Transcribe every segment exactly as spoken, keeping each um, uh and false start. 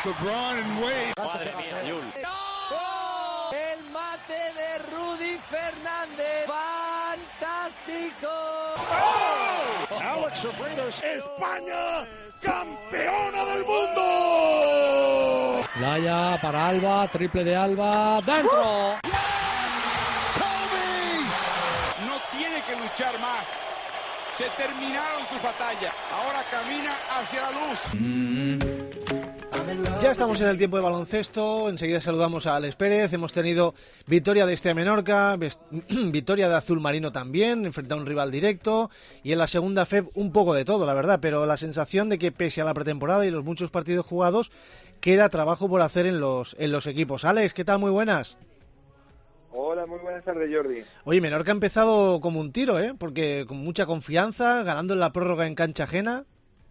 LeBron and Wade. Madre mía, Yul. ¡Oh! El mate de Rudy Fernández. ¡Fantástico! ¡Oh! Alex Abreu. España, campeona del mundo. Laya para Alba, triple de Alba, ¡dentro! ¡Uh! ¡Kobe! No tiene que luchar más. Se terminaron sus batallas. Ahora camina hacia la luz. Mm. Ya estamos en el tiempo de baloncesto. Enseguida saludamos a Alex Pérez. Hemos tenido victoria de Estea Menorca, victoria de Azul Marino también, enfrenta a un rival directo. Y en la segunda F E B un poco de todo, la verdad. Pero la sensación de que pese a la pretemporada y los muchos partidos jugados, queda trabajo por hacer en los, en los equipos. Alex, ¿qué tal? Muy buenas. Hola, muy buenas tardes, Jordi. Oye, Menorca ha empezado como un tiro, ¿eh? Porque con mucha confianza, ganando en la prórroga en cancha ajena.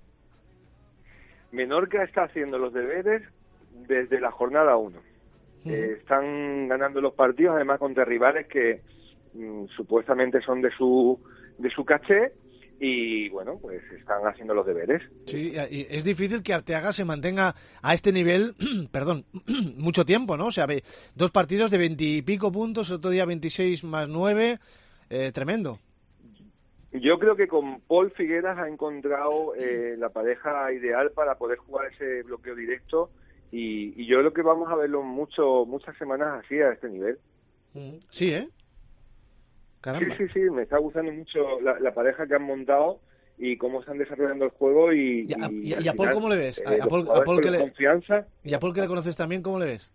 Menorca está haciendo los deberes desde la jornada uno. Uh-huh. Eh, están ganando los partidos, además contra rivales que mm, supuestamente son de su de su caché y, bueno, pues están haciendo los deberes. Sí, y es difícil que Arteaga se mantenga a este nivel, perdón, mucho tiempo, ¿no? O sea, dos partidos de veintipico puntos, otro día veintiséis más nueve, eh, tremendo. Yo creo que con Paul Figueras ha encontrado eh, la pareja ideal para poder jugar ese bloqueo directo y, y yo creo que vamos a verlo mucho, muchas semanas así a este nivel. Sí, ¿eh? Caramba. Sí, sí, sí, me está gustando mucho la, la pareja que han montado y cómo están desarrollando el juego y... ¿Y a, y, y, y a Paul final, cómo le ves? Eh, ¿A, a Paul, a Paul que le... confianza. ¿Y a Paul que le conoces también, cómo le ves?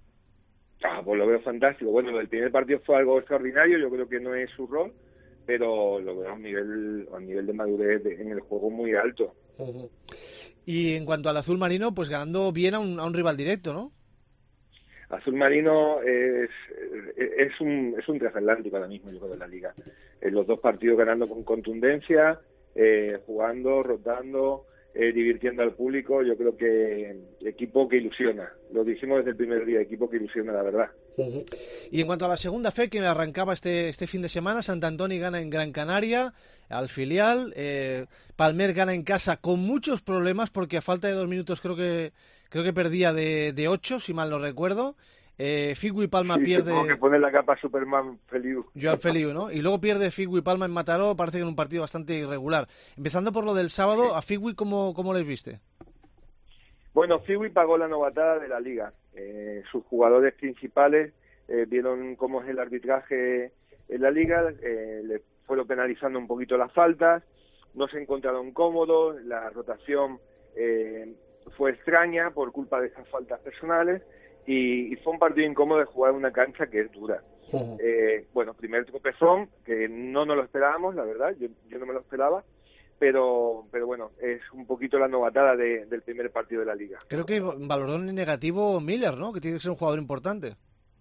Ah, pues lo veo fantástico. Bueno, el primer partido fue algo extraordinario, yo creo que no es su rol, pero lo veo a un nivel, a un nivel de madurez de, en el juego muy alto. Uh-huh. Y en cuanto al Azul Marino, pues ganando bien a un, a un rival directo, ¿no? Azul Marino es, es un es un transatlántico ahora mismo, yo creo, de la liga. En los dos partidos ganando con contundencia, eh, jugando, rotando, eh, divirtiendo al público. Yo creo que equipo que ilusiona. Lo dijimos desde el primer día, equipo que ilusiona, la verdad. Uh-huh. Y en cuanto a la segunda F E que arrancaba este este fin de semana, Sant Antoni gana en Gran Canaria al filial, eh, Palmer gana en casa con muchos problemas porque a falta de dos minutos creo que creo que perdía de, de ocho, si mal no recuerdo. Eh, Figu y Palma sí, pierde. Tengo que poner la capa Superman Feliu. Joan Feliu, ¿no? Y luego pierde Figu y Palma en Mataró, parece que en un partido bastante irregular. Empezando por lo del sábado, sí. A Figu, ¿cómo, cómo les viste? Bueno, Figu pagó la novatada de la liga. Eh, sus jugadores principales eh, vieron cómo es el arbitraje en la liga, eh, le fueron penalizando un poquito las faltas, no se encontraron cómodos, la rotación eh, fue extraña por culpa de esas faltas personales y, y fue un partido incómodo de jugar en una cancha que es dura. Uh-huh. Eh, bueno, primer tropezón, que no nos lo esperábamos, la verdad, yo, yo no me lo esperaba, pero pero bueno, es un poquito la novatada de, del primer partido de la liga. Creo que valoró en negativo Miller, ¿no? Que tiene que ser un jugador importante.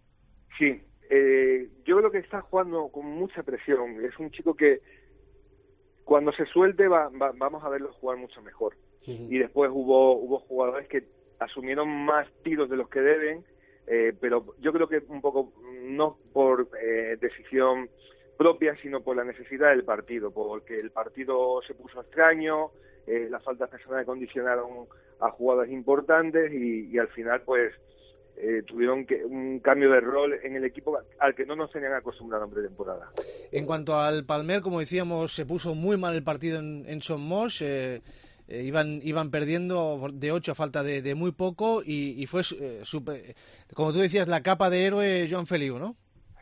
Sí, eh, yo creo que está jugando con mucha presión. Es un chico que cuando se suelte va, va, vamos a verlo jugar mucho mejor. Uh-huh. Y después hubo hubo jugadores que asumieron más tiros de los que deben, eh, pero yo creo que un poco no por eh, decisión propia, sino por la necesidad del partido, porque el partido se puso extraño, eh, las faltas personales condicionaron a jugadores importantes y, y al final pues eh, tuvieron que un cambio de rol en el equipo al que no nos tenían acostumbrado en pretemporada. En cuanto al Palmer, como decíamos, se puso muy mal el partido en, en Son Moix, eh, eh, iban iban perdiendo de ocho a falta de, de muy poco y, y fue, eh, super, como tú decías, la capa de héroe Joan Feliu, ¿no?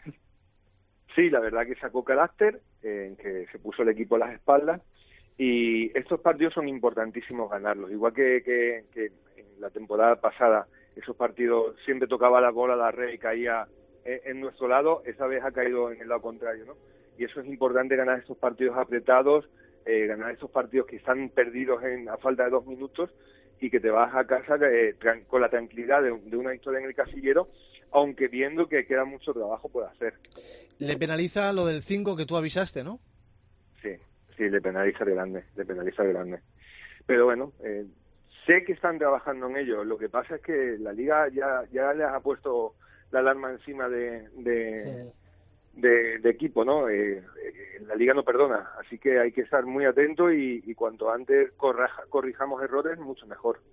Sí, la verdad que sacó carácter, eh, en que se puso el equipo a las espaldas y estos partidos son importantísimos ganarlos. Igual que, que, que en la temporada pasada esos partidos siempre tocaba la bola, la red y caía en, en nuestro lado, esa vez ha caído en el lado contrario, ¿no? Y eso es importante, ganar estos partidos apretados, eh, ganar estos partidos que están perdidos en, a falta de dos minutos y que te vas a casa eh, tran- con la tranquilidad de, de una victoria en el casillero, aunque viendo que queda mucho trabajo por hacer. Le penaliza lo del cinco que tú avisaste, ¿no? Sí, sí, le penaliza de grande, le penaliza de grande. Pero bueno, eh, sé que están trabajando en ello. Lo que pasa es que la Liga ya ya les ha puesto la alarma encima de de, sí. de, de equipo, ¿no? Eh, eh, la Liga no perdona, así que hay que estar muy atento y, y cuanto antes corraja, corrijamos errores, mucho mejor.